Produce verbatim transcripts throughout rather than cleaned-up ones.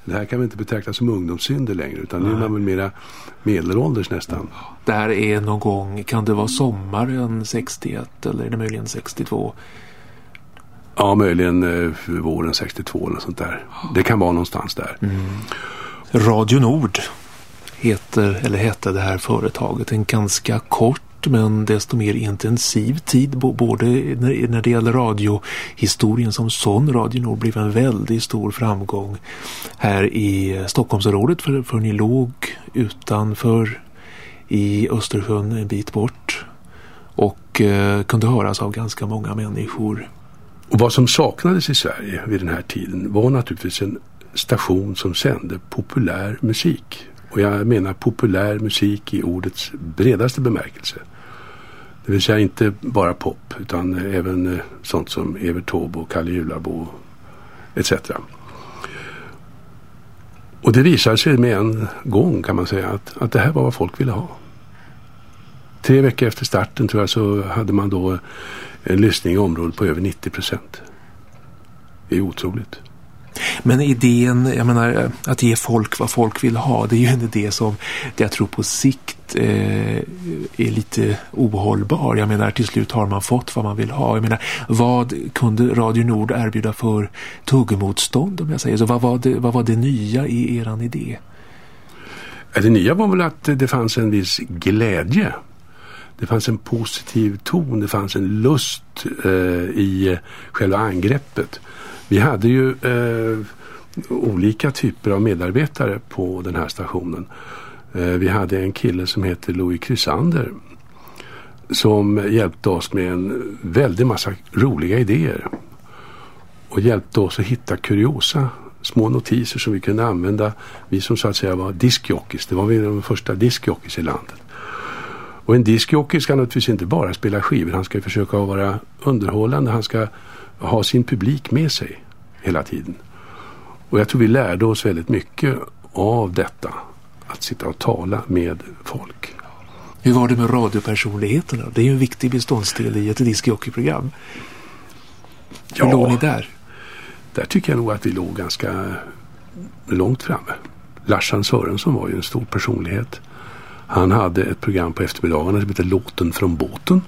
Det här kan vi inte betrakta som ungdomssynder längre, utan nu är man väl mera medelålders nästan. Det här är någon gång, kan det vara sommaren sextioett eller är det möjligen sextiotvå? Ja, möjligen eh, våren sextiotvå eller sånt där. Det kan vara någonstans där. Mm. Radio Nord heter, eller hette det här företaget, en ganska kort men desto mer intensiv tid, både när det gäller radiohistorien som sån. Radio Nord blev en väldigt stor framgång här i Stockholmsområdet, för, för ni låg utanför i Östersjön en bit bort och eh, kunde höras av ganska många människor. Och vad som saknades i Sverige vid den här tiden var naturligtvis en station som sände populär musik. Och jag menar populär musik i ordets bredaste bemärkelse. Det vill säga inte bara pop, utan även sånt som Evert Taube och Kalle Jularbo et cetera. Och det visade sig med en gång, kan man säga, att, att det här var vad folk ville ha. Tre veckor efter starten tror jag så hade man då en lyssning i området på över nittio procent. Det är otroligt. Men idén, jag menar, att ge folk vad folk vill ha, det är ju en idé som jag tror på sikt eh, är lite ohållbar. Jag menar, till slut har man fått vad man vill ha. Jag menar, vad kunde Radio Nord erbjuda för tuggmotstånd, om jag säger så? Vad var det, vad var det nya i eran idé? Det nya var väl att det fanns en viss glädje. Det fanns en positiv ton, det fanns en lust eh, i själva angreppet. Vi hade ju eh, olika typer av medarbetare på den här stationen. Eh, vi hade en kille som heter Louis Chrysander som hjälpte oss med en väldigt massa roliga idéer. Och hjälpte oss att hitta kuriosa, små notiser som vi kunde använda. Vi som så att säga var diskjockeys, det var vi de första diskjockeys i landet. Och en diskjockey ska naturligtvis inte bara spela skivor, han ska försöka vara underhållande, han ska ha sin publik med sig hela tiden. Och jag tror vi lärde oss väldigt mycket av detta, att sitta och tala med folk. Hur var det med radiopersonligheterna? Det är ju en viktig beståndsdel i ett diskjockeyprogram. Hur ja, låg ni där? Där tycker jag nog att vi låg ganska långt framme. Larsan Sörensson var ju en stor personlighet. Han hade ett program på eftermiddagarna som heter Låten från båten,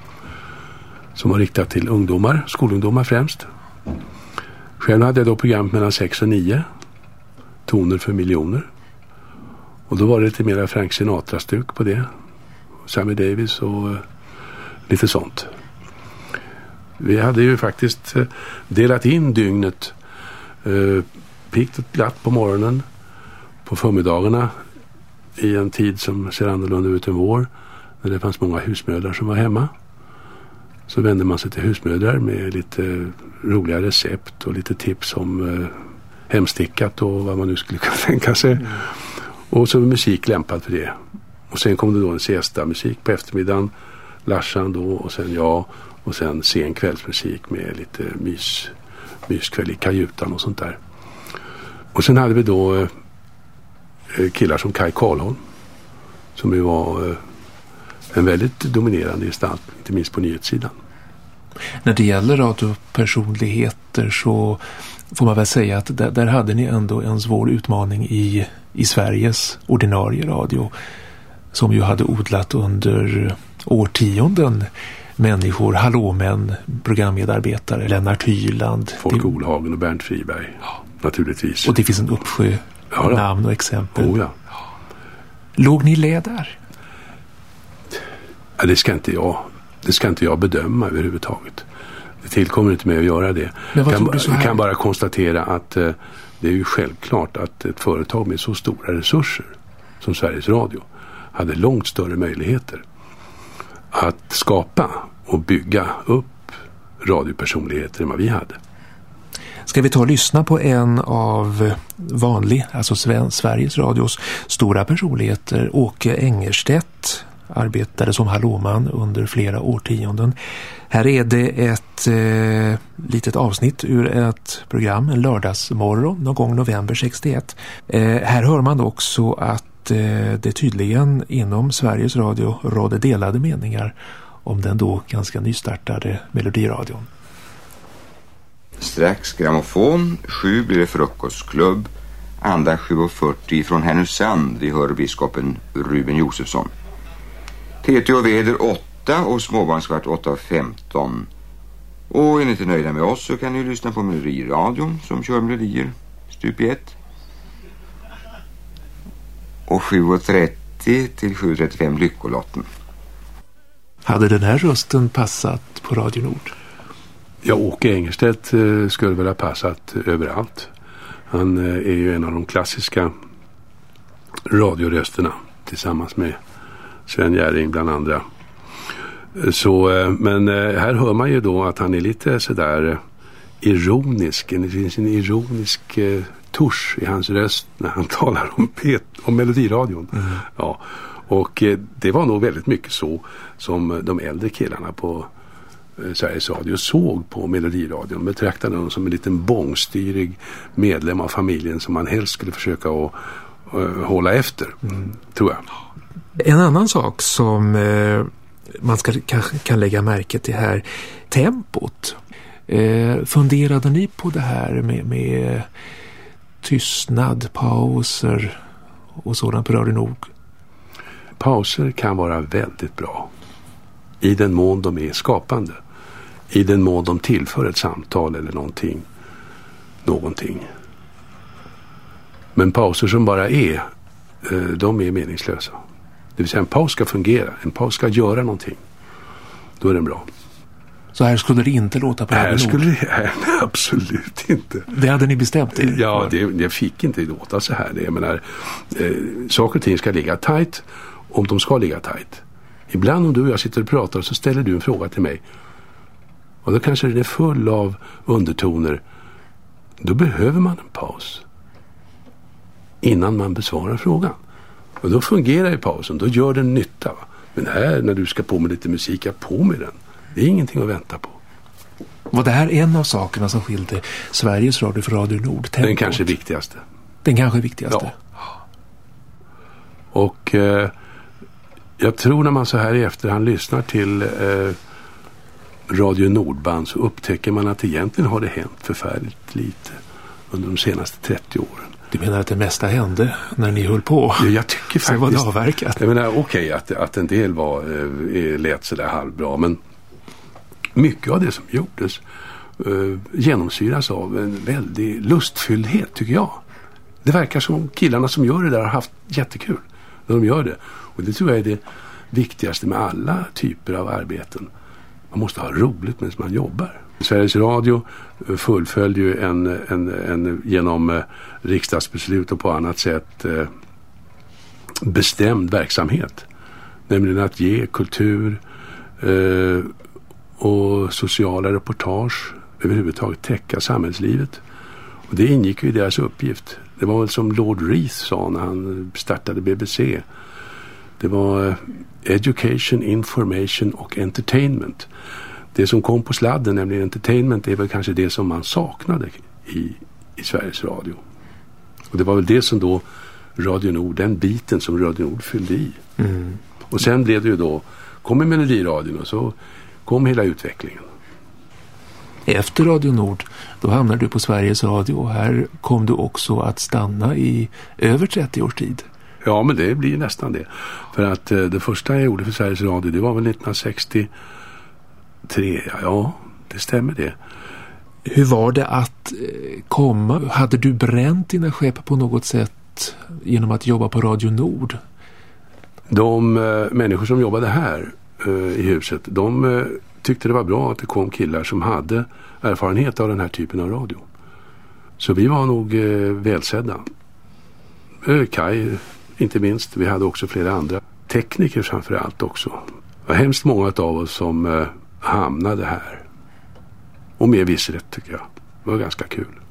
som var riktat till ungdomar, skolungdomar främst. Själv hade jag då program mellan sex och nio, Toner för miljoner. Och då var det lite mer Frank Sinatra-stuk på det. Sammy Davis och uh, lite sånt. Vi hade ju faktiskt uh, delat in dygnet uh, pikt och glatt på morgonen, på förmiddagarna i en tid som ser annorlunda ut än vår, när det fanns många husmödrar som var hemma. Så vände man sig till husmödrar med lite roliga recept och lite tips om eh, hemstickat och vad man nu skulle kunna tänka sig. Mm. Och så var musik lämpad för det. Och sen kom det då en siesta-musik på eftermiddagen, Larsan då, och sen jag, och sen sen kvällsmusik med lite mys, myskväll i kajutan och sånt där. Och sen hade vi då eh, killar som Kai Karlholm, som ju var eh, en väldigt dominerande gestalt, inte minst på nyhetssidan. När det gäller radiopersonligheter så får man väl säga att där, där hade ni ändå en svår utmaning i, i Sveriges ordinarie radio, som ju hade odlat under årtionden människor, hallåmän, programmedarbetare, Lennart Hyland, Folk Olhagen och Bernt Friberg, ja, naturligtvis. Och det finns en uppsjö av ja, namn och exempel. Oh, ja. Låg ni led där? Ja, det ska inte jag det ska inte jag bedöma överhuvudtaget. Det tillkommer inte med att göra det. Men vad kan, tror du så här? kan bara konstatera att eh, det är ju självklart att ett företag med så stora resurser som Sveriges Radio hade långt större möjligheter att skapa och bygga upp radiopersonligheter än vad vi hade. Ska vi ta och lyssna på en av vanlig, alltså Sveriges Radios stora personligheter, Åke Engerstedt, arbetade som hallåman under flera årtionden. Här är det ett eh, litet avsnitt ur ett program, en lördagsmorgon, någon gång november sextioett. Eh, här hör man också att eh, det tydligen inom Sveriges Radio rådde delade meningar om den då ganska nystartade Melodiradion. Strax grammofon, sju blir det frukostklubb, andakt sju och fyrtio från Härnösand. Vi hör biskopen Ruben Josefsson. T T och väder åtta och småbarnskvart åtta och femton. Och är ni inte nöjda med oss så kan ni lyssna på Melodiradion som kör melodier stup i ett. Och sju och trettio till sju och trettiofem Lyckolotten. Hade den här rösten passat på Radio Nord? Ja, Åke Engerstedt eh, skulle väl ha passat överallt. Han eh, är ju en av de klassiska radiorösterna tillsammans med Sven Jerring bland andra. Så, eh, men eh, här hör man ju då att han är lite sådär eh, ironisk. Det finns en ironisk eh, tusch i hans röst när han talar om, Pet- om Melodiradion. Mm. Ja. Och eh, det var nog väldigt mycket så som de äldre killarna på eh, Sveriges Radio såg på Melodiradion. Betraktade dem som en liten bångstyrig medlem av familjen som man helst skulle försöka att uh, hålla efter, mm. tror jag. En annan sak som eh, man ska, kanske kan lägga märke till här, tempot. Eh, funderade ni på det här med, med tystnad, pauser och sådant på Radio Nord? Pauser kan vara väldigt bra i den mån de är skapande, i den mån de tillför ett samtal eller någonting någonting. Men pauser som bara är, de är meningslösa. Det vill säga en paus ska fungera, en paus ska göra någonting, då är den bra. Så här skulle det inte låta på Radio Nord? Här skulle det, här, absolut inte. Det hade ni bestämt er? Ja, det, det fick inte låta så här. Jag menar, eh, saker och ting ska ligga tajt om de ska ligga tajt. Ibland om du och jag sitter och pratar så ställer du en fråga till mig. Och då kanske den är full av undertoner. Då behöver man en paus innan man besvarar frågan. Och då fungerar ju pausen, då gör den nytta. Va? Men här, när du ska på med lite musik, jag på med den. Det är ingenting att vänta på. Var det här en av sakerna som skilde Sveriges Radio för Radio Nord? Tempot? Den kanske viktigaste. Den kanske viktigaste? Ja. Och eh, jag tror när man så här i efterhand lyssnar till eh, Radio Nordband så upptäcker man att egentligen har det hänt förfärligt lite under de senaste trettio åren. Du menar att det mesta hände när ni höll på? Ja, jag tycker faktiskt. Så var det avverkat. Jag menar, okej okay, att, att en del var eh, lät sådär halvbra, men mycket av det som gjordes eh, genomsyras av en väldig lustfylldhet, tycker jag. Det verkar som killarna som gör det där har haft jättekul när de gör det. Och det tror jag är det viktigaste med alla typer av arbeten. Man måste ha roligt medan man jobbar. Sveriges Radio fullföljde ju en, en, en, genom eh, riksdagsbeslut och på annat sätt eh, bestämd verksamhet. Nämligen att ge kultur eh, och sociala reportage överhuvudtaget täcka samhällslivet. Och det ingick ju i deras uppgift. Det var väl som Lord Reith sa när han startade B B C. Det var eh, education, information och entertainment. Det som kom på sladden, nämligen entertainment, är väl kanske det som man saknade i, i Sveriges Radio. Och det var väl det som då Radio Nord, den biten som Radio Nord fyllde i. Mm. Och sen blev det ju då, kom i Melodiradion och så kom hela utvecklingen. Efter Radio Nord, då hamnade du på Sveriges Radio och här kom du också att stanna i över trettio års tid. Ja, men det blir nästan det. För att eh, det första jag gjorde för Sveriges Radio, det var väl nittonhundrasextiotre, ja, det stämmer det. Hur var det att eh, komma? Hade du bränt dina skepp på något sätt genom att jobba på Radio Nord? De eh, människor som jobbade här eh, i huset, de eh, tyckte det var bra att det kom killar som hade erfarenhet av den här typen av radio. Så vi var nog eh, välsedda. Eh, Kai, inte minst. Vi hade också flera andra tekniker framförallt också. Det var hemskt många av oss som eh, hamnade här. Och med viss rätt, tycker jag. Det var ganska kul.